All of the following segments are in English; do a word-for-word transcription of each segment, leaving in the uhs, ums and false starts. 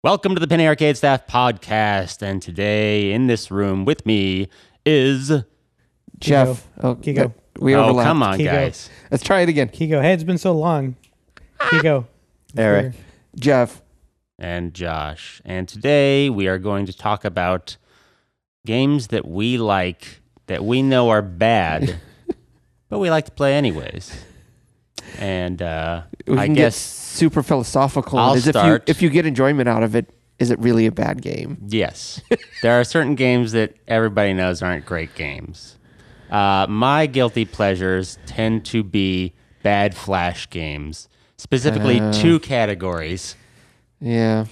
Welcome to the Penny Arcade Staff Podcast, and today in this room with me is Jeff. Kiko. Oh, Kiko. We oh, overlapped. come on, Kiko. guys. Let's try it again. Kiko. Hey, it's been so long. Kiko. Eric. Jeff. And Josh. And today we are going to talk about games that we like, that we know are bad, but we like to play anyways. And uh, We I can guess, get super philosophical. I'll as if you start. if you get enjoyment out of it, is it really a bad game? yes, there are certain games that everybody knows aren't great games. Uh, my guilty pleasures tend to be bad Flash games, specifically Uh. two categories. Yeah.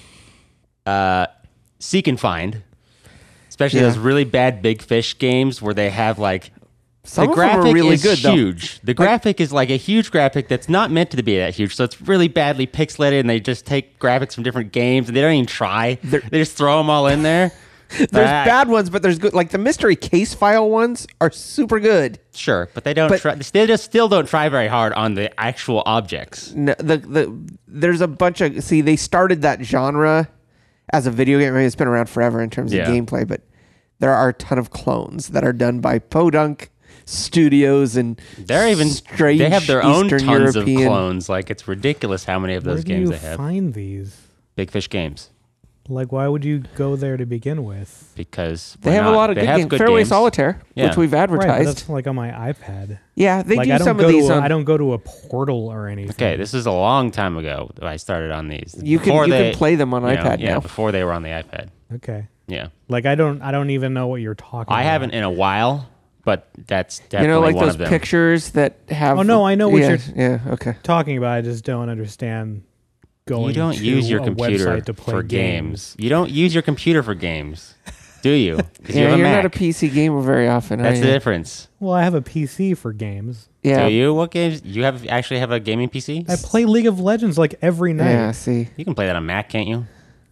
Uh, Seek and Find, especially Yeah. those really bad Big Fish games where they have like Some the of them graphic are really is good, though. huge. The graphic is like a huge graphic that's not meant to be that huge, so it's really badly pixelated, and they just take graphics from different games, and they don't even try. They're- they just throw them all in there. There's That- bad ones, but there's good. Like the mystery case file ones are super good. Sure, but they don't But- try. They just still don't try very hard on the actual objects. No, the the there's a bunch of see they started that genre as a video game. I mean, it's been around forever in terms Yeah. of gameplay, but there are a ton of clones that are done by Podunk Studios and They're even strange they have their own Eastern tons European. of clones. Like it's ridiculous how many of Where those do games you they have. find these? Big Fish Games Like, why would you go there to begin with? because They why have a not? lot of They good have games. good Fairway games. Solitaire, Yeah. which we've Right, but advertised. that's like on my iPad. yeah, they like, do I don't some go of these to. A, on. I don't go to a portal or anything. Okay, this is a long time ago that I started on these. You can Before you they, can play them on you know, iPad yeah, now. before they were on the iPad. Okay. Yeah, Like, I don't. I don't even know what you're talking. I about. haven't in a while, but that's definitely You know, like one those of them. pictures that have. Oh, no, I know what yeah, you're- Yeah, okay. talking about. I just don't understand. Going You don't to use your a computer website to play for games. You don't use your computer for games, do you? Because you Yeah, have a you're Mac. not a P C gamer very often. That's are the you? difference. Well, I have a P C for games. Yeah. Do you? What games? You have actually have a gaming P C? I play League of Legends like every night. Yeah. Yeah, See. You can play that on Mac, can't you?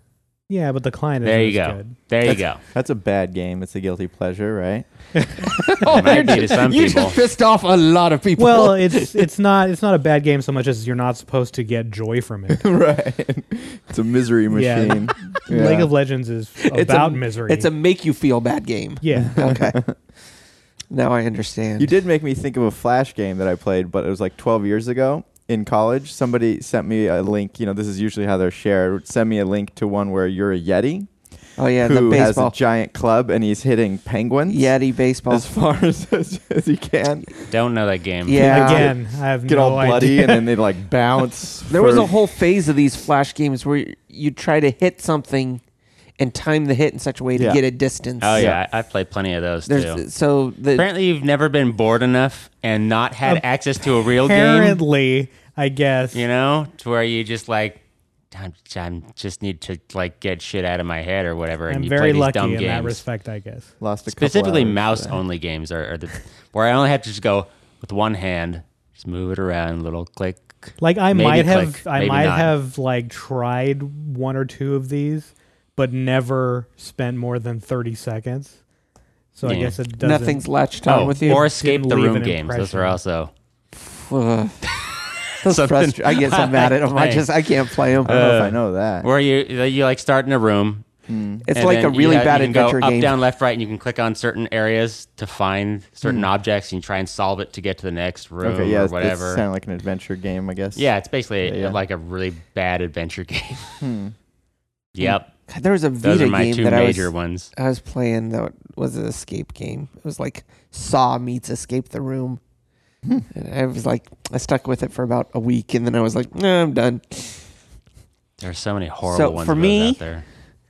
but the client There isn't you as go. good. There you go. That's a bad game. It's a guilty pleasure, right? Oh, It might you're be to just- some you people. just pissed off a lot of people. Well, it's it's not it's not a bad game so much as you're not supposed to get joy from it. right. It's a misery Yeah. machine. League of Legends is It's about a, misery. It's a make you feel bad game. yeah. Okay. Now I understand. You did make me think of a Flash game that I played, but it was like twelve years ago in college. Somebody sent me a link. You know, this is usually how they're shared. Send me a link to one where you're a Yeti Oh yeah, the who has baseball. a giant club and he's hitting penguins Yeti baseball. as far as, as, as he can. Don't know that game. Yeah. Again, I have Get no all bloody idea. and then they like bounce. There was for- a whole phase of these flash games where you try to hit something and time the hit in such a way to Yeah. get a distance. Oh yeah, I, I've played plenty of those too. There's so the Apparently, you've never been bored enough and not had access to a real game. Apparently, I guess. You know, to where you just like, I'm, I'm just need to like get shit out of my head or whatever, and I'm you very play these lucky dumb in games. that respect, I guess. lost a couple Specifically, hours for mouse that. only games are, are the where I only have to just go with one hand, just move it around, little click. Like I Maybe might have, click, I maybe might not. have like tried one or two of these, but never spent more than thirty seconds. So I Yeah. guess it doesn't. nothing's latched on Oh, with you. or escape Didn't the leave room an games. Those are impression. also. Ugh. Those Something frustra- I get so I mad at like them. I playing. just I can't play them. I don't know if Uh, I know that. Where you you like start in a room. Hmm. It's and like a then you really have- bad you can adventure go up, game. down, left, right, and you can click on certain areas to find certain Hmm. objects, and you try and solve it to get to the next room Okay, yeah, or it's, whatever. sound like an adventure game, I guess. Yeah, it's basically Yeah, yeah. like a really bad adventure game. Hmm. Yep, God, there was a those Vita are my game two that I was major ones. I was playing that was an escape game. It was like Saw meets Escape the Room. And I was like, I stuck with it for about a week, and then I was like, no, I'm done. There's so many horrible So, ones for of those me- out there.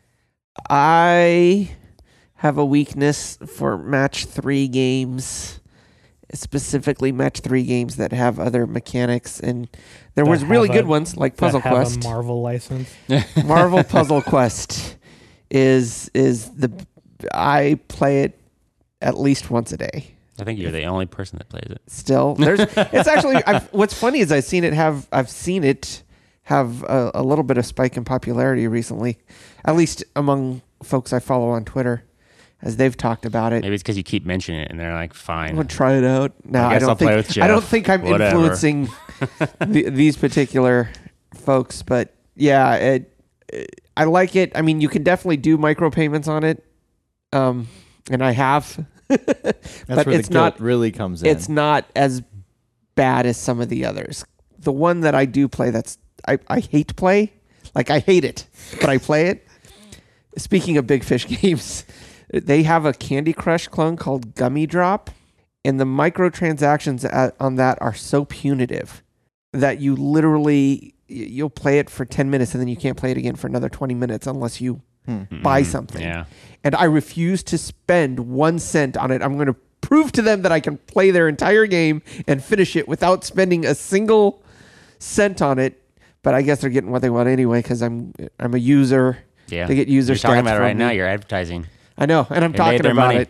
I have a weakness for match three games, specifically match three games that have other mechanics. And there That was really have good a- ones like that Puzzle have Quest. a Marvel license. Marvel Puzzle Quest is is the I play it at least once a day. I think you're the only person that plays it. Still, there's it's actually I've, what's funny is I've seen it have I've seen it have a, a little bit of spike in popularity recently, at least among folks I follow on Twitter, as they've talked about it. Maybe it's because you keep mentioning it, and they're like, I'm "Fine." gonna try it out. No, I I, guess don't I'll think play with I don't Jeff. think I'm Whatever. influencing the, these particular folks, but yeah, it, it, I like it. I mean, you can definitely do micropayments on it, um, and I have. That's but where it's the guilt not. really comes in. It's not as bad as some of the others. The one that I do play, that's I, I hate to play. Like I hate it, but I play it. Speaking of Big Fish games, they have a Candy Crush clone called Gummy Drop, and the microtransactions at, on that are so punitive that you literally you'll play it for ten minutes and then you can't play it again for another twenty minutes unless you Hmm. buy Mhm. something. Yeah. And I refuse to spend one cent on it. I'm going to prove to them that I can play their entire game and finish it without spending a single cent on it. But I guess they're getting what they want anyway because I'm I'm a user. Yeah. They get user You're talking stats about it from right now. me. You're advertising. I know, and I'm They talking made their about money.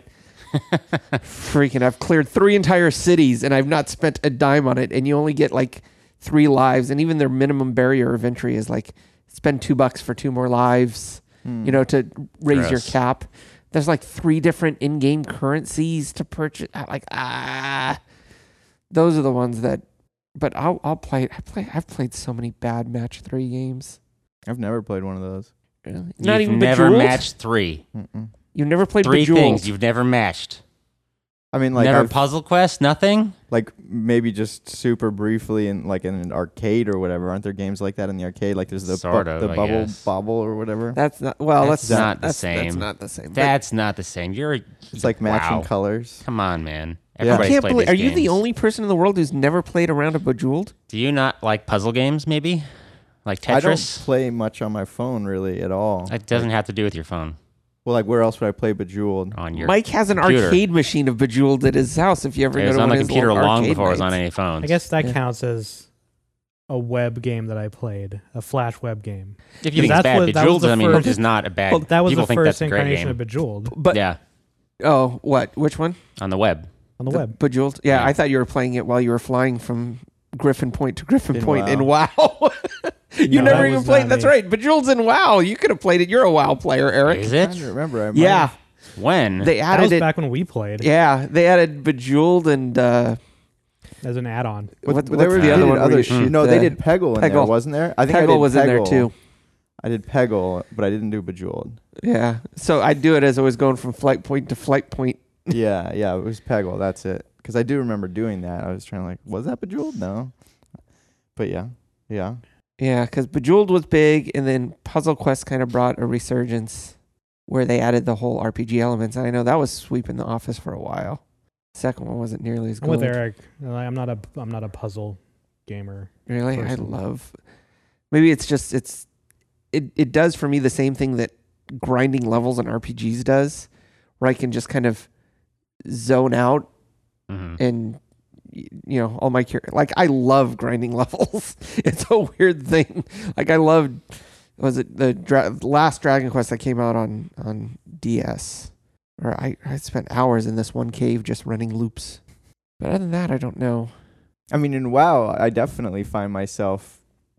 it. Freaking, I've cleared three entire cities and I've not spent a dime on it. And you only get like three lives, and even their minimum barrier of entry is like spend two bucks for two more lives. Hmm. You know, to raise your Gross. cap. There's like three different in-game currencies to purchase. I'm like, ah, those are the ones that. But I'll I'll play. I play. I've played so many bad match three games. I've never played one of those. Really? Not You've even never Bejeweled? matched three. Mm-mm. You've never played Three Bejeweled. things you've never matched. I mean, like never I've- Puzzle Quest, nothing. like maybe just super briefly in like in an arcade or whatever. Aren't there games like that in the arcade? Like there's the bu- Sort of, the I bubble guess. bobble or whatever. That's not. Well, That's that's, not the that's, same. That's not the same. But That's not the same. You're. It's like matching wow. colors. Come on, man. Yeah. I Everybody's can't played believe. these Are you the games. only person in the world who's never played a round of Bejeweled? Do you not like puzzle games? Maybe, like I don't Tetris. play much on my phone really at all. It doesn't have to do with your phone Well, like where else would I play Bejeweled? on your. Mike has an computer. arcade machine of Bejeweled at his house. If you ever It go was to on one the of his computer little long arcade before it was on nights. any phones. I guess that Yeah. counts as a web game that I played, a Flash web game. if you think it's That's bad, what- that was Bejeweled, the I mean, first- is not a bad. Well, that was people the think first that's a great incarnation game. of Bejeweled But yeah, oh, what? Which one? on the web. on the, The web. Bejeweled. Yeah, Yeah. I thought you were playing it while you were flying from Griffin Point to Griffin In Point WoW. in WoW. you No, never that even was played. not That's me. right. Bejeweled's in WoW. You could have played it. You're a WoW player, Eric. Is I it? don't remember. I might Yeah. have- When? They That added was it. back when we played Yeah, they added Bejeweled and uh, as an add-on. what, But what's there were the they other did one? where Other you shoot- shoot no, they the- did Peggle in there, Peggle. wasn't there? I think I Peggle did was in there Peggle. too. I did Peggle, but I didn't do Bejeweled. Yeah. So I do it as I was going from flight point to flight point. yeah, yeah, it was Peggle. That's it. Because I do remember doing that. I was trying to like, was that Bejeweled? No. But yeah, yeah. Yeah, because Bejeweled was big, and then Puzzle Quest kind of brought a resurgence where they added the whole R P G elements. And I know that was sweeping the office for a while. Second one wasn't nearly as I'm good. with Eric. Like, I'm not a I'm not a puzzle gamer. Really, I Personally. love. Maybe it's just it's it it does for me the same thing that grinding levels in R P Gs does, where I can just kind of zone out Mhm. and y- you know all my cur- like I love grinding levels. It's a weird thing. Like I loved was it the dra- last Dragon Quest that came out on on D S, or I I spent hours in this one cave just running loops. But other than that, I don't know. I mean, in WoW, I definitely find myself.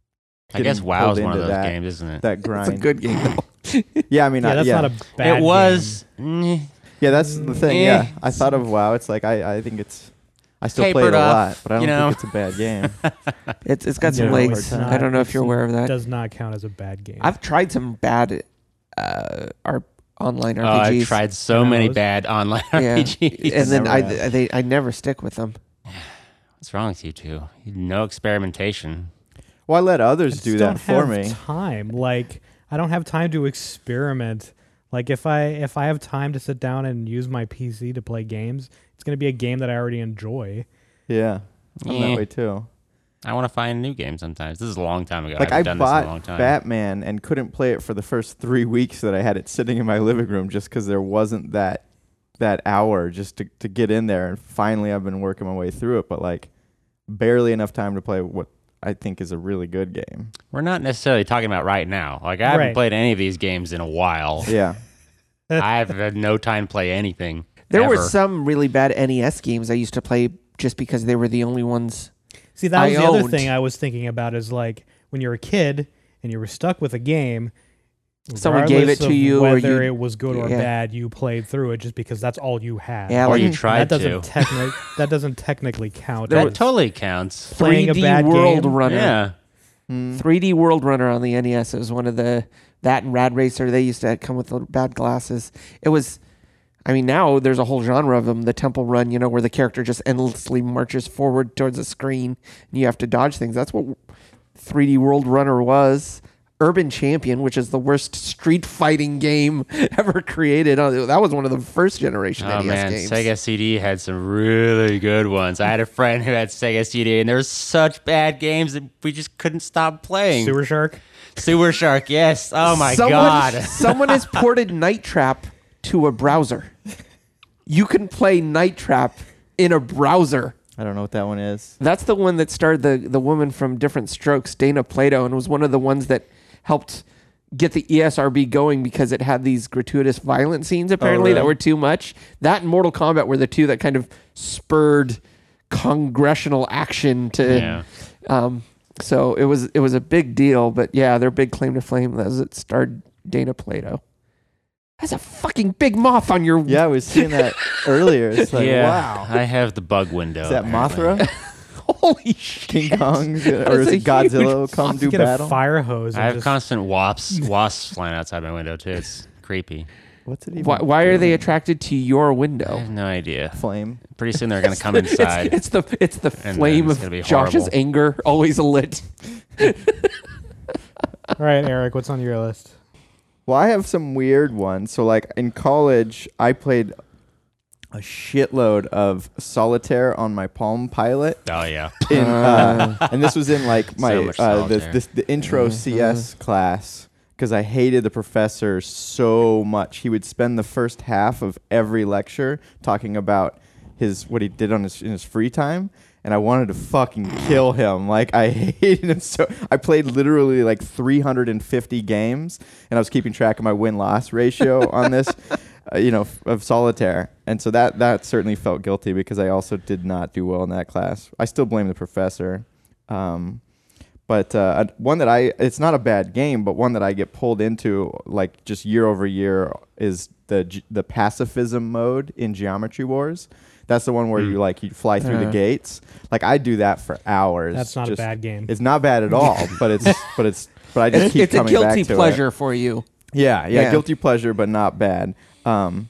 I guess getting WoW is pulled one of into those that, games, isn't it? That It's a grind. good game though. Yeah, I mean, Yeah, I, that's yeah. not a bad. it was. game. mm, yeah, that's the thing. Eh. Yeah, I thought of WoW. It's like I, I think it's. I still play Tapered it a off, lot, but I don't you know. think it's a bad game. It's it's got some No, legs. it's I not. don't know if It's you're aware of that. Does not count as a bad game. I've tried some bad uh, our online Oh, R P Gs. I've tried so M many M Os. bad online Yeah. R P Gs. and then Never I have. they I never stick with them. What's wrong with you two? No experimentation. Well, I let I others just do don't that for have me. Time, like I don't have time to experiment. Like if I if I have time to sit down and use my P C to play games, it's going to be a game that I already enjoy. Yeah, I'm Eh. that way too. I want to find a new game sometimes. This is a long time ago. Like I I haven't done this in a long bought time. Batman and couldn't play it for the first three weeks that I had it sitting in my living room just because there wasn't that that hour just to, to get in there. And finally, I've been working my way through it, but like barely enough time to play what I think is a really good game. We're not necessarily talking about right now. Like I haven't Right. played any of these games in a while. Yeah, I've had no time to play anything. There were ever. some really bad N E S games I used to play just because they were the only ones. See, that was I the other owned- thing I was thinking about is like when you're a kid and you were stuck with a game. Someone gave regardless it to of you, or whether you- it was good or yeah. bad, you played through it just because that's all you had. Yeah, Or like you And tried that to. doesn't techni- that doesn't technically count. There That as totally counts. playing a three D bad World game. Runner. Yeah. Hmm. three D World Runner on the N E S. It was one of the that and Rad Racer. They used to come with the bad glasses. It was. I mean, now there's a whole genre of them. The Temple Run, you know, where the character just endlessly marches forward towards the screen and you have to dodge things. That's what three D World Runner was. Urban Champion, which is the worst street fighting game ever created. Oh, that was one of the first generation Oh N E S man, games. Sega C D had some really good ones. I had a friend who had Sega C D, and there were such bad games that we just couldn't stop playing. Sewer Shark. Sewer Shark, yes. Oh my someone, god. someone has ported Night Trap to a browser. You can play Night Trap in a browser. I don't know what that one is. That's the one that starred the, the woman from Different Strokes, Dana Plato, and was one of the ones that helped get the E S R B going because it had these gratuitous violent scenes apparently really? that were too much. That and Mortal Kombat were the two that kind of spurred congressional action to Yeah. um so it was it was a big deal, but yeah, their big claim to fame was it starred Dana Plato. That's a fucking big moth on your Yeah, I was seeing that earlier. It's like, yeah, wow. I have the bug window. Is that apparently. Mothra? holy shit. King Kong? That Or is is a it Godzilla huge come You do get battle? a fire hose. I and have just, constant wasps, wasps flying outside my window too. It's creepy. What's it even? Why, why are they doing? attracted to your I window? have no idea. Flame. Pretty soon they're gonna come inside. It's, it's the it's the And flame then it's of gonna be Josh's horrible. anger, always lit. All right, Eric, what's on your list? Well, I have some weird ones. So, like in college, I played a shitload of solitaire on my Palm Pilot. Oh yeah. In, uh, and this was in like my So much uh, the, solitaire. this, the intro C S class because I hated the professor so much. He would spend the first half of every lecture talking about his what he did on his in his free time. And I wanted to fucking kill him. Like, I hated him so... I played literally, like, three hundred fifty games, and I was keeping track of my win-loss ratio on this, uh, you know, f- of solitaire. And so that, that certainly felt guilty because I also did not do well in that class. I still blame the professor. Um, but uh, one that I... It's not a bad game, but one that I get pulled into, like, just year over year is the ge- the pacifism mode in Geometry Wars. That's the one where Mm. you like you fly through Uh. the gates. Like I do that for hours. That's not Just- a bad game. It's not bad at all, but it's but it's but I just It's, keep it's a coming back guilty to pleasure for you. it. Yeah, yeah, Yeah. guilty pleasure, but not bad. Um,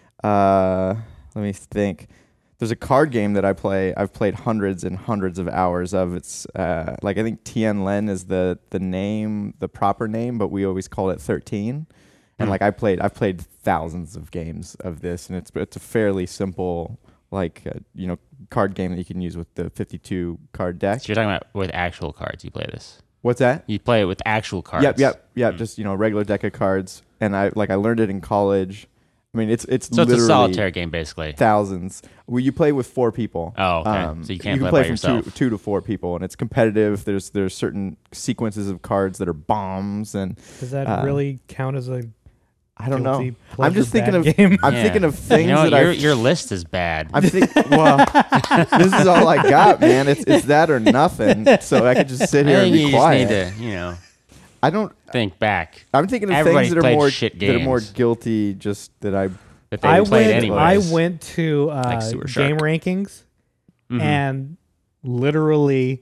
uh, let me think. There's a card game that I play. I've played hundreds and hundreds of hours of. It's uh, like I think Tien Len is the the name, the proper name, but we always call it thirteen. And Hmm. like I played, I've played thousands of games of this, and it's it's a fairly simple like uh, you know card game that you can use with the fifty-two card deck. So you're talking about with actual cards. You play this. What's that? You play it with actual cards. Yep, yep, yep. Mm. Just you know, a regular deck of cards, and I like I learned it in college. I mean, it's it's So it's literally a solitaire game basically. thousands. Well, you play with four people. Oh, okay. So you can't can play by from yourself. two two to four people, and it's competitive. There's there's certain sequences of cards that are bombs, and Does that uh, really count as a I don't know. guilty I'm just pleasure thinking bad of game? I'm Yeah. thinking of things You know, that your I've your list is bad. I'm thinking, well, this is all I got, man. It's it's that or nothing. So I could just sit I here and think be you quiet. just need to, you know, I don't. think back I'm thinking of Everybody's things that are played more shit that are more games. guilty. Just that I. that they I played went. anyways. I went to uh, Like Sewer Shark. game rankings Mhm. and literally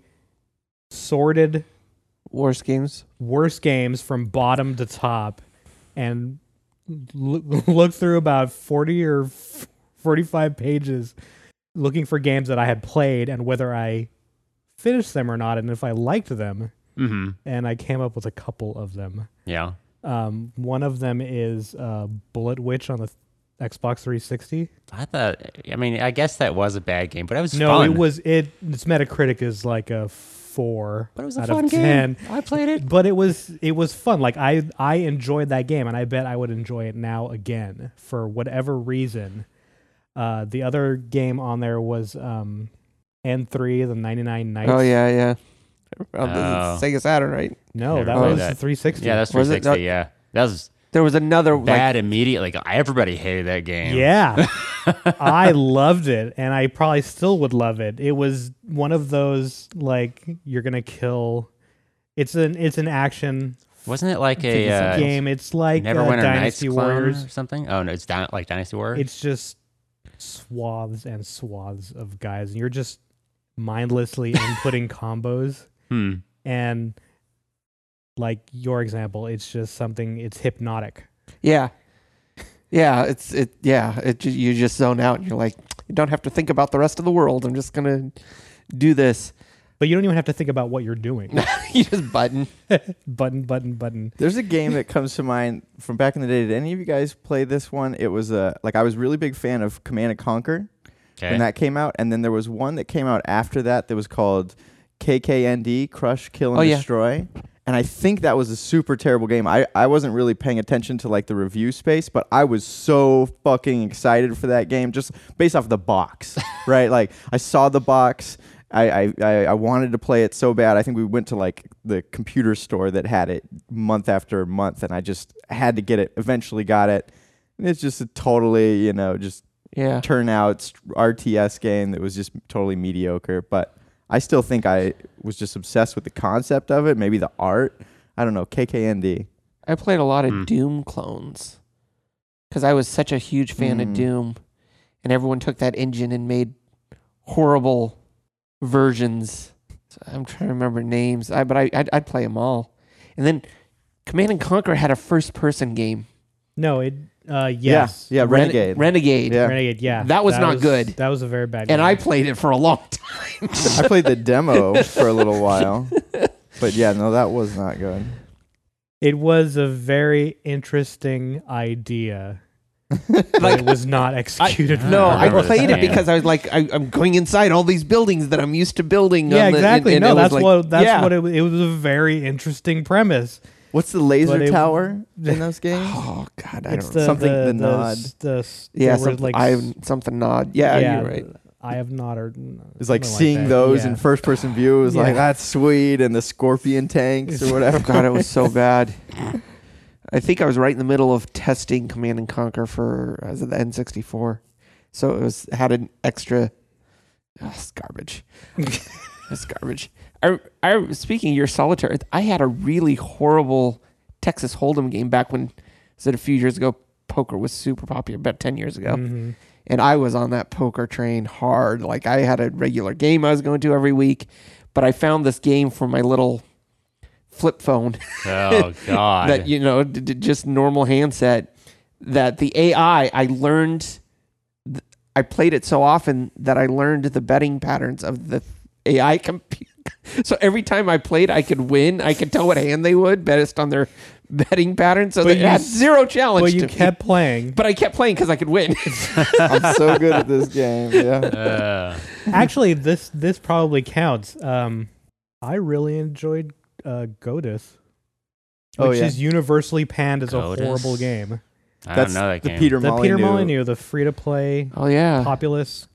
sorted Worst games. worst games from bottom to top, and l- looked through about forty or forty-five pages, looking for games that I had played and whether I finished them or not, and if I liked them. Mhm. And I came up with a couple of them. Yeah. Um, one of them is uh, Bullet Witch on the Xbox three sixty. I thought. I mean, I guess that was a bad game, but it was No, fun. it was it. Its Metacritic is like a four But it was a out fun of game. ten. I played it. But it was it was fun. Like I I enjoyed that game, and I bet I would enjoy it now again for whatever reason. Uh, the other game on there was um, N three, the ninety-nine Nights. Oh yeah, yeah. Oh, this Oh. is Sega Saturn, right? No, Never that played was that. the three sixty. Yeah, that's three Was it? sixty. Yeah, that was There was another like bad immediately. Like everybody hated that game. Yeah. I loved it, and I probably still would love it. It was one of those like you're gonna kill. It's an it's an action Wasn't it like a uh, game. It's like uh, Neverwinter Nights Dynasty clone Warriors. or something? Oh no, it's Dy- like Dynasty Warriors. It's just swaths and swaths of guys, and you're just mindlessly inputting combos. hmm. And like your example, it's just something. It's hypnotic. Yeah. Yeah, it's it. Yeah, it. ju- You just zone out, and you're like, you don't have to think about the rest of the world. I'm just gonna do this. But you don't even have to think about what you're doing. You just button. button, button, button. There's a game that comes to mind from back in the day. Did any of you guys play this one? It was a like I was a really big fan of Command and Conquer Okay. when that came out, and then there was one that came out after that that was called K K N D, Crush, Kill, and Oh, yeah. Destroy. And I think that was a super terrible game. I, I wasn't really paying attention to like the review space, but I was so fucking excited for that game just based off the box, right? Like I saw the box. I, I, I I wanted to play it so bad. I think we went to like the computer store that had it month after month, and I just had to get it. Eventually got it. And it's just a totally, you know, just Yeah. turnout R T S game that was just totally mediocre. But I still think I was just obsessed with the concept of it, maybe the art. I don't know, K K N D. I played a lot of Hmm. Doom clones because I was such a huge fan of Mm. Doom, and everyone took that engine and made horrible versions. So I'm trying to remember names, I, but I I'd, I'd play them all. And then Command and Conquer had a first-person game. No, it. Uh, yes. Yeah, yeah, Ren- Renegade. Renegade. Yeah. Renegade. Yeah. That was not good. That was a very bad. And game. I played it for a long time. I played the demo for a little while. But yeah, no, that was not good. It was a very interesting idea, but Like, it was not executed. no, I remember played this it game. because I was like, I, I'm going inside all these buildings that I'm used to building. Yeah, on the- exactly. and- and no, it was that's like- what. That's yeah. what it. was- It was a very interesting premise. What's the laser But it- tower in those games? Oh God, I It's don't. the, know. Something the, the the, nod. s- The, s- Yeah, the word, something, like I s- have something nod. Yeah, you're right. I have not or It's like something seeing that. those Yeah. in first person view was like, Yeah. that's sweet, and the scorpion tanks or whatever. Oh God, it was so bad. I think I was right in the middle of testing Command and Conquer for uh, was it the N sixty-four, so it was had an extra. Oh, it's garbage. It's garbage. I, I speaking of your solitaire, I had a really horrible Texas Hold'em game back when, was it a few years ago? Poker was super popular, about ten years ago, Mhm. and I was on that poker train hard. Like I had a regular game I was going to every week, but I found this game for my little flip phone. Oh God. that you know d- d- just normal handset that the A I I learned th- I played it so often that I learned the betting patterns of the A I computer. So every time I played I could win. I could tell what hand they would based on their betting patterns. So But they you had s- zero challenge But to you me. kept playing. But I kept playing because I could win. I'm so good at this game. Yeah. Uh, Actually, this this probably counts. Um, I really enjoyed uh, Godus, which Oh, yeah. is universally panned as a Godus? horrible game. I That's don't know that the game. Peter The Molyneux. Peter Molyneux, the free to play Oh yeah. populous.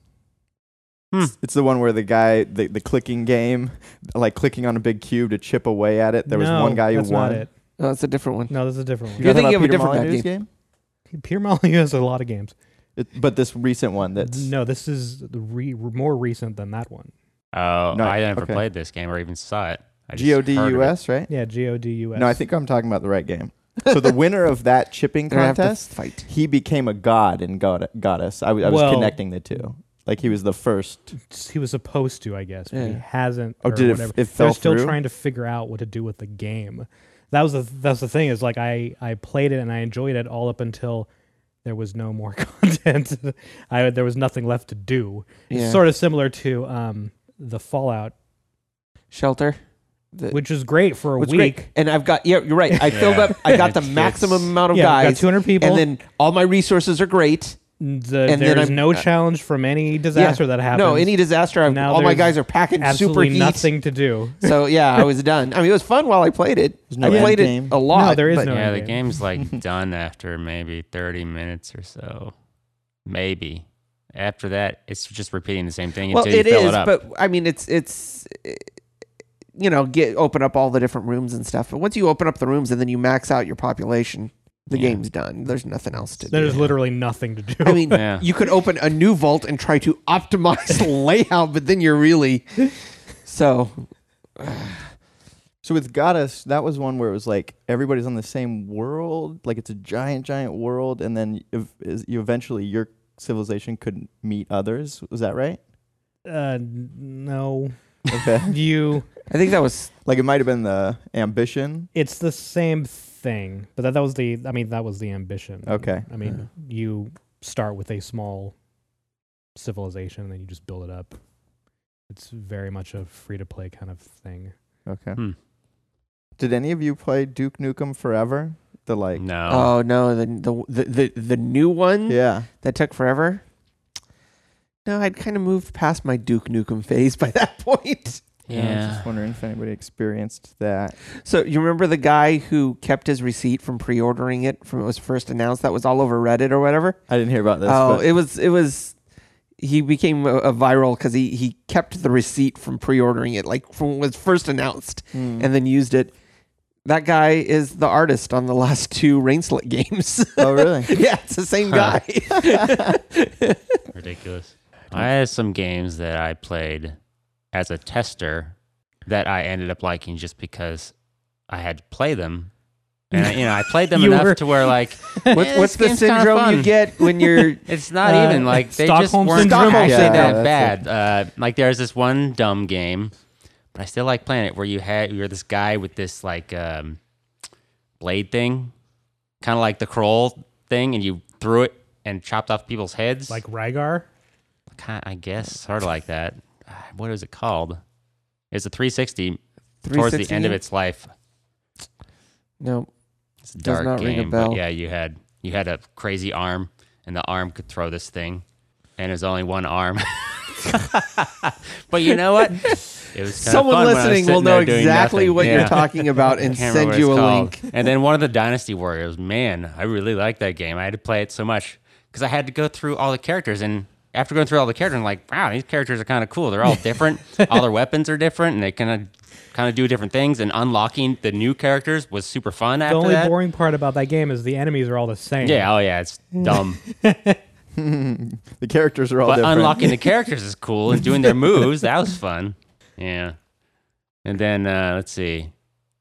It's, it's the one where the guy, the, the clicking game, like clicking on a big cube to chip away at it. There was No, one guy who that's won. not it. No, that's a different one. No, this is a different You're one. talking thinking about of a Peter different Molyneux's game. game? Peter Molyneux has a lot of games. It, but this recent one that's No, this is the re- more recent than that one. Oh, No, I never okay. played this game or even saw it. I just G O D heard of U it. S, right? Yeah, G O D U S. No, I think I'm talking about the right game. So the winner of that chipping They're gonna have to contest, fight. he became a god in God- Goddess. I, w- I was Well- connecting the two. Like he was the first. he was supposed to, I guess, but he Yeah. hasn't. Oh, or did it? whatever. It fell They're still through. trying to figure out what to do with the game. That was the that's the thing is like I I played it and I enjoyed it all up until there was no more content. I there was nothing left to do. Yeah. It's sort of similar to um the Fallout, Shelter. The- which is great for a What's week. great. And I've got yeah, you're right. I filled Yeah. up. I got the It's- maximum it's- amount of Yeah, we got guys, two hundred people. and then all my resources are great. the, and then there's I'm- no uh, challenge from any disaster that happens. No, any disaster. I've, Now all my there's guys are packing super absolutely heat. nothing to do. So yeah, I was done. I mean, it was fun while I played it. no I end played game? it a lot. No, there is but- no- Yeah, the game. game's like done after maybe thirty minutes or so. Maybe. After that, it's just repeating the same thing Well, until you it fill is, it up. but I mean, it's it's eh, you know, get open up all the different rooms and stuff. But once you open up the rooms and then you max out your population, the Yeah. game's done. There's nothing else to There's do. literally nothing to do. I mean, Yeah. you could open a new vault and try to optimize the layout, but then you're really so. So with Goddess, that was one where it was like everybody's on the same world, like it's a giant, giant world, and then ev- is- you eventually your civilization could meet others. Was that right? Uh, n- no. Okay. You, I think that was Like it might have been the ambition. it's the same thing, but that, that was the, I mean, that was the ambition. Okay. I mean, you start with a small civilization and then you just build it up. It's very much a free-to-play kind of thing. Okay. Hmm. Did any of you play Duke Nukem Forever? The like. No. oh no the the the the, the new one Yeah. that took forever. No, I'd kind of moved past my Duke Nukem phase by that point. Yeah. I was Yeah. just wondering if anybody experienced that. So you remember the guy who kept his receipt from pre-ordering it from it was first announced? That was all over Reddit or whatever. I didn't hear about this. Oh, but it was it was. He became a, a viral because he he kept the receipt from pre-ordering it, like from when it was first announced, Hmm. and then used it. That guy is the artist on the last two Rainslit games. Oh, really? Yeah, it's the same Huh. guy. Ridiculous. I had some games that I played as a tester that I ended up liking just because I had to play them. And I, you know, I played them You enough were- to where like What's, eh, what's this the game's kinda syndrome fun. you get when you're? It's not Uh, even like they just Stockholm weren't syndrome? actually Yeah, that that's bad. Uh, like there's this one dumb game, but I still like playing it where you had you're this guy with this like um, blade thing, kind of like the Kroll thing, and you threw it and chopped off people's heads. Like Rygar? Kind, I guess, sort of like that. Uh, What is it called? It's a three sixty towards three the sixty end of its life. No, It's a Does dark not ring a game, but bell. yeah, you had you had a crazy arm, and the arm could throw this thing, and there's only one arm. But you know what? It was kinda someone fun when I was listening will sitting know there doing exactly nothing. what Yeah. you're talking about and Can't remember send what you it's a called. link. And then one of the Dynasty Warriors, man, I really liked that game. I had to play it so much because I had to go through all the characters, and after going through all the characters, I'm like, wow, these characters are kind of cool. They're all different. All their weapons are different, and they kind of kind of do different things. And unlocking the new characters was super fun. The After only that, boring part about that game is the enemies are all the same. yeah, oh yeah, it's dumb. The characters are all But different. unlocking the characters is cool, and doing their moves, that was fun. Yeah. And then, uh, let's see.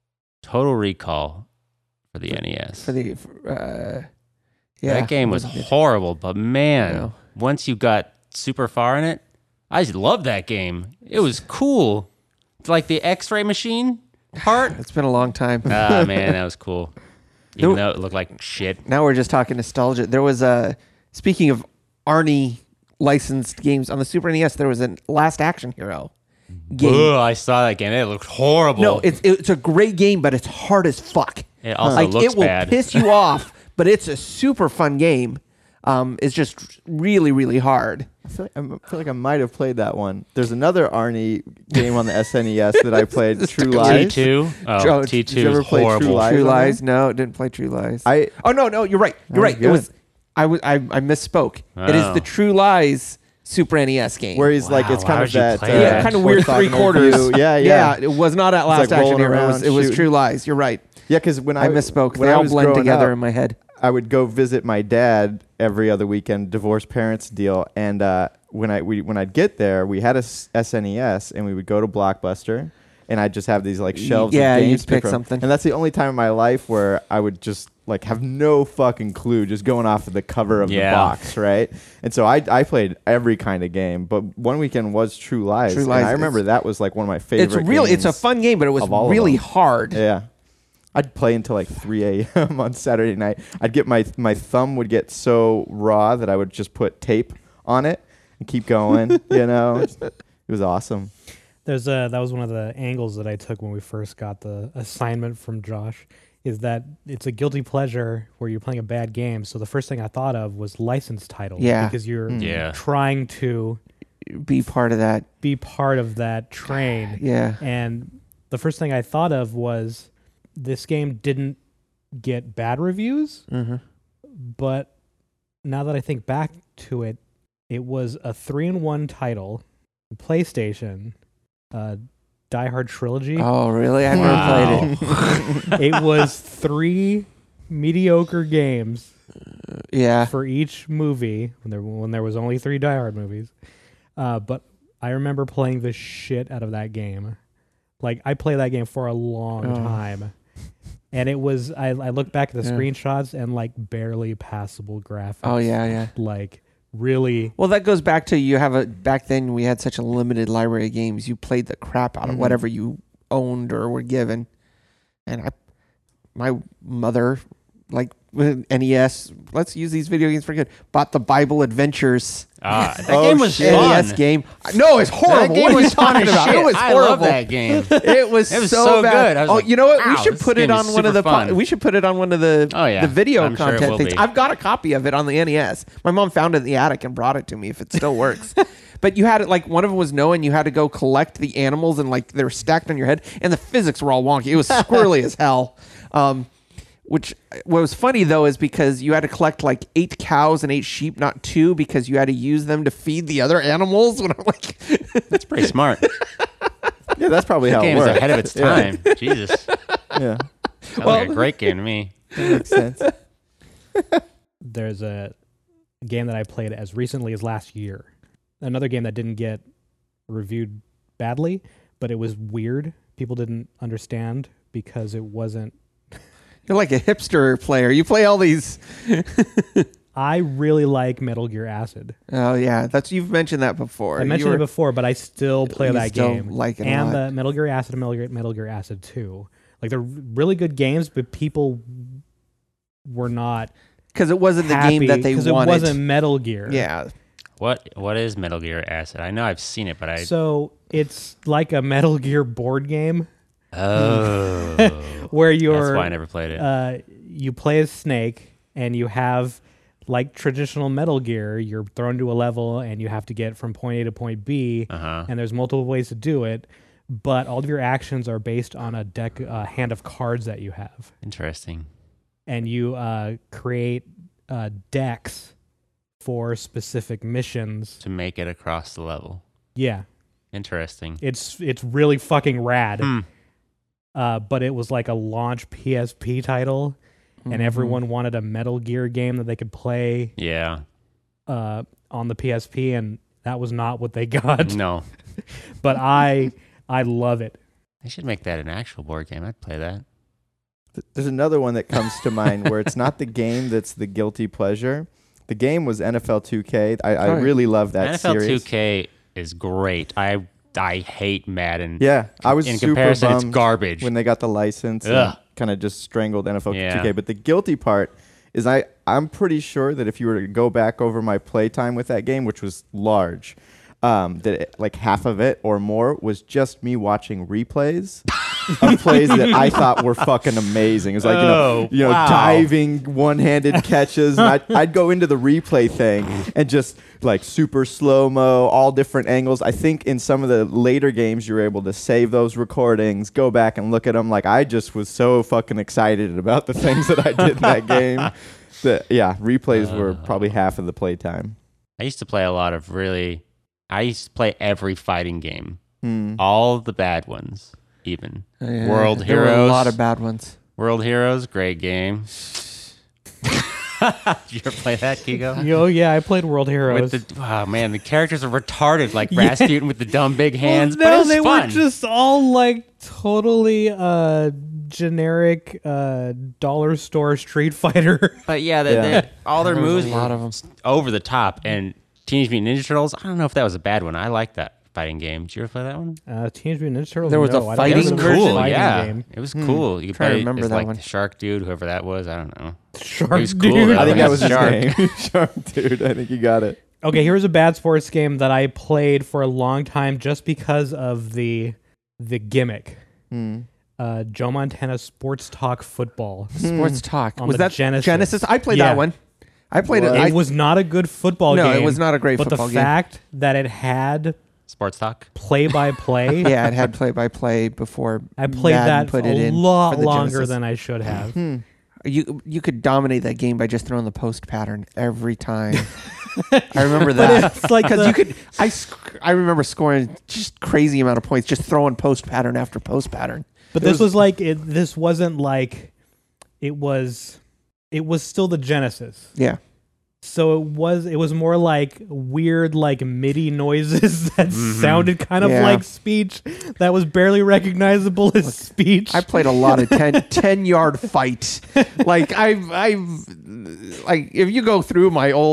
Total Recall for the N E S. For the, for, uh, yeah, that game was wasn't it? horrible, but man, No. once you got super far in it, I just loved that game. It was cool. Like the X-ray machine part. It's been a long time. Ah, man, that was cool. Even There- though it looked like shit. Now we're just talking nostalgia. There was a speaking of Arnie licensed games on the Super N E S. There was a Last Action Hero game. Ugh, I saw that game. It looked horrible. No, it's it's a great game, but it's hard as fuck. It also like looks it will bad. piss you off, but it's a super fun game. Um, it's just really really hard. I feel, like, I'm- I feel like I might have played that one. There's another Arnie game on the S N E S that I played, True T Lies. two. Oh, Oh, T did you two ever is play True horrible. Lies? True on Lies? there? No, didn't play True Lies. I oh no no, you're right. You're Oh, right. It good. was I was I, I misspoke. It is Oh. the True Lies Super N E S game. where he's like, Wow, it's why kind would of you that. play uh, yeah, that? kind of weird three orthogonal quarters. view. Yeah, yeah, It was not at Last like Action rolling Hero. It was, around, it was shooting. True Lies. You're right. Yeah, because when I, I misspoke. when They I all was blend growing together up, in my head. I would go visit my dad every other weekend, divorced parents deal, and uh, when I we, when I'd get there, we had a s- S N E S, and we would go to Blockbuster, and I'd just have these like shelves. Yeah, of games you'd to pick pick from. something. and that's the only time in my life where I would just like have no fucking clue, just going off of the cover of Yeah. the box, right? And so I I played every kind of game, but one weekend was True Lies. True and Lies I remember is- that was like one of my favorite. It's really it's a games fun game, but it was of all of really them. hard. Yeah. I'd play until like three a.m. on Saturday night. I'd get my my thumb would get so raw that I would just put tape on it and keep going. You know, it was awesome. There's a that was one of the angles that I took when we first got the assignment from Josh. Is that it's a guilty pleasure where you're playing a bad game. So the first thing I thought of was license titles. Yeah. Because you're Mm. Yeah. trying to Be part of that. be part of that train. Yeah. And the first thing I thought of was this game didn't get bad reviews, Mm-hmm. but now that I think back to it, it was a three-in-one title, PlayStation, uh, Die Hard Trilogy. Oh, really? I've Wow. never played it. It was three mediocre games Yeah. for each movie when there when there was only three Die Hard movies. Uh, but I remember playing the shit out of that game. Like I played that game for a long Oh. time, and it was I, I look back at the Yeah. screenshots and like barely passable graphics. Oh, yeah, yeah. Like really. Well, that goes back to you have a back then we had such a limited library of games. You played the crap out of Mhm. whatever you owned or were given. And I, my mother, like with N E S, let's use these video games for good. Bought the Bible Adventures Ah, that Oh, game was shit. fun. N E S game. No, it's horrible. That game what are was you fun talking as about? shit. It was I horrible. love that game. It was, It was so, so bad. good. I was oh, like, you know what? "Wow, We should this put it game on is one of super the. fun." Po- we should put it on one of the Oh, yeah. the video I'm sure it content will things. be. I've got a copy of it on the N E S. My mom found it in the attic and brought it to me. If it still works. But you had it like one of them was no, and you had to go collect the animals, and like they were stacked on your head, and the physics were all wonky. It was squirrely as hell. Um, which what was funny though is because you had to collect like eight cows and eight sheep, not two, because you had to use them to feed the other animals. When I'm like, That's pretty smart. Yeah, that's probably That how it game is works. ahead of its Yeah. time. Jesus. Yeah, That was like a great game to me. that makes sense. There's a game that I played as recently as last year. Another game that didn't get reviewed badly, but it was weird. People didn't understand because it wasn't. you're like a hipster player. You play all these. I really like Metal Gear Acid. Oh yeah, that's you've mentioned that before. I mentioned You it were- before, but I still play you that still game. like it a and lot. the Metal Gear Acid and Metal Gear, Metal Gear Acid two. Like they're really good games, but people were not because it wasn't the happy game that they because wanted. it wasn't Metal Gear. Yeah, What What is Metal Gear Acid? I know I've seen it, but I. So it's like a Metal Gear board game Oh. where That's you're why I never played it. uh, you play as Snake and you have like traditional Metal Gear. You're thrown to a level and you have to get from point A to point B, Uh huh. and there's multiple ways to do it. But all of your actions are based on a deck, a hand of cards that you have, Interesting. and you uh, create uh, decks for specific missions. To make it across the level. Yeah, Interesting. it's it's really fucking rad. Hmm. Uh, but it was like a launch P S P title, Mm-hmm. and everyone wanted a Metal Gear game that they could play Yeah. uh, on the P S P, and that was not what they got. No. But I I love it. They should make that an actual board game. I'd play that. Th- There's another one that comes to mind where it's not the game that's the guilty pleasure. The game was N F L two K. I, I Oh, yeah. really love that N F L series. two K is great. I I hate Madden. Yeah, I was In super comparison, it's bummed garbage. when they got the license Ugh. and kind of just strangled N F L Yeah. two K. But the guilty part is I, I'm pretty sure that if you were to go back over my playtime with that game, which was large, um, that it, like half of it or more was just me watching replays of plays that I thought were fucking amazing. It was like, you know, Oh, you know, wow. diving one-handed catches. And I'd, I'd go into the replay thing and just like super slow-mo, all different angles. I think in some of the later games, you're able to save those recordings, go back and look at them. Like I just was so fucking excited about the things that I did in that game. That, yeah, replays were probably half of the playtime. I used to play a lot of really. I used to play every fighting game, Hmm. all the bad ones, even Yeah, World there were a Heroes. lot of bad ones. World Heroes, great game. Did you ever play that, Kigo? Oh yeah, I played World Heroes. With the oh man, the characters are retarded, like Rasputin with the dumb big hands. Well, but no, it's they fun. were just all like totally uh, generic uh, dollar store Street Fighter. But yeah, they, Yeah. they- all their There was moves a were lot of 'em. over the top. And Teenage Mutant Ninja Turtles, I don't know if that was a bad one. I like that fighting game. Did you ever play that one? Uh, Teenage Mutant Ninja Turtles. There was no, a I don't fighting It was remember version? the cool. fighting Yeah, game. it was Hmm. cool. You could Trying to play remember as that like one. the Shark Dude, whoever that was. I don't know. Shark It was cool, Dude. though. I think that was his Shark. name. Shark Dude. I think you got it. Okay, here's a bad sports game that I played for a long time just because of the the gimmick. Hmm. Uh, Joe Montana Sports Talk Football. Sports Talk. On Was the that Genesis. Genesis? I played Yeah. that one. I played What? it. I, It was not a good football no, game. it was not a great but football the game. fact that it had Sports Talk. play-by-play, Yeah, it had play by play before. I played Madden that put a it in lot for the longer Genesis. than I should have. Hmm. You you could dominate that game by just throwing the post pattern every time. I remember that It's like because the- you could. I sc- I remember scoring just crazy amount of points just throwing post pattern after post pattern. But It this was- was, like it, this wasn't like it was. It was still the Genesis. Yeah, So it was it was more like weird like MIDI noises that Mhm. sounded kind of Yeah. like speech that was barely recognizable as speech. I played a lot of ten, ten yard fights. Like I've I've like if you go through my old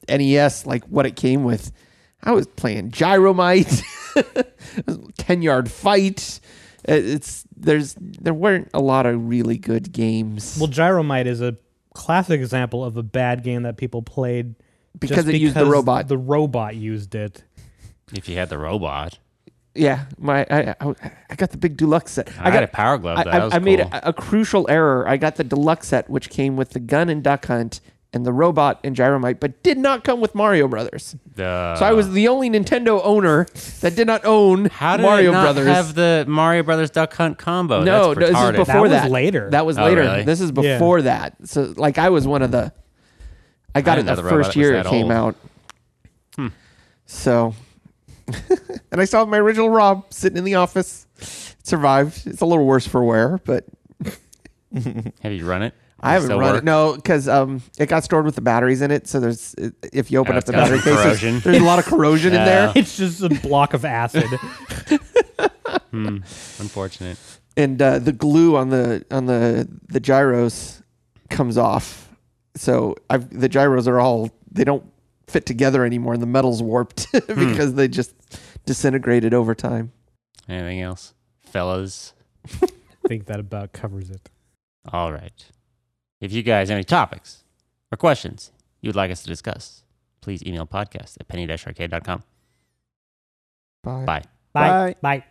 N E S, like what it came with. I was playing Gyromite, ten yard fight. It's there's there weren't a lot of really good games. Well, Gyromite is a classic example of a bad game that people played because just it used the because robot. The robot used it. If you had the robot. Yeah, my I, I, I got the big deluxe set. I, I got got a Power Glove. I, That I, was I made cool. a, a crucial error. I got the deluxe set, which came with the gun and duck hunt and the robot and Gyromite, but did not come with Mario Brothers. The- So I was the only Nintendo owner that did not own How did Mario it not Brothers. have the Mario Brothers Duck Hunt combo? No, That's no, this is retarded. before That was that. later. That was Oh, later. really? This is Yeah. before that. So like I was one of the. I got I it didn't the know the robot first was year that it came old. out. Hmm. So, and I still have my original ROM sitting in the office. It survived. It's a little worse for wear, but Have you run it? I haven't Still run work? it. No, because um, it got stored with the batteries in it. So there's if you open Oh, up it's the got battery some case, there's, corrosion. there's a lot of corrosion in Yeah. there. It's just a block of acid. Hmm. Unfortunate. And uh, the glue on the on the the gyros comes off. So I've, the gyros are all they don't fit together anymore, and the metal's warped because they just disintegrated over time. Anything else? Fellas? I think that about covers it. All right. If you guys have any topics or questions you would like us to discuss, please email podcast at penny arcade dot com. Bye. Bye. Bye. Bye. Bye.